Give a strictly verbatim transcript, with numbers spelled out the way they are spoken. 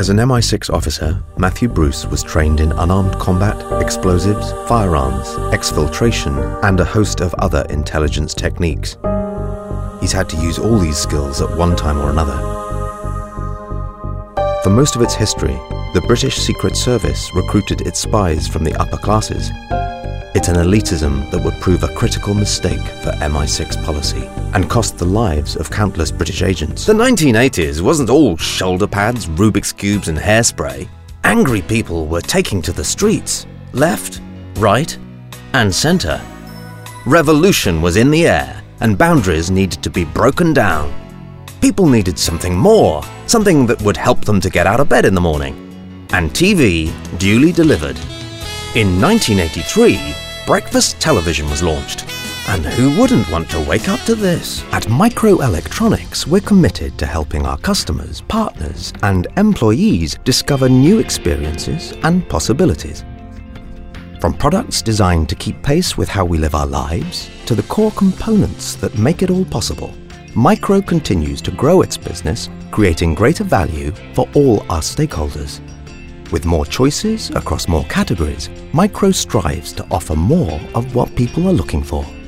As an M I six officer, Matthew Bruce was trained in unarmed combat, explosives, firearms, exfiltration, and a host of other intelligence techniques. He's had to use all these skills at one time or another. For most of its history, the British Secret Service recruited its spies from the upper classes. It's an elitism that would prove a critical mistake for M I six policy and cost the lives of countless British agents. The nineteen eighties wasn't all shoulder pads, Rubik's Cubes and hairspray. Angry people were taking to the streets, left, right and centre. Revolution was in the air and boundaries needed to be broken down. People needed something more, something that would help them to get out of bed in the morning. And T V duly delivered. In nineteen eighty-three, breakfast television was launched. And who wouldn't want to wake up to this? At Microelectronics, we're committed to helping our customers, partners, and employees discover new experiences and possibilities. From products designed to keep pace with how we live our lives, to the core components that make it all possible, Micro continues to grow its business, creating greater value for all our stakeholders. With more choices across more categories, Micro strives to offer more of what people are looking for.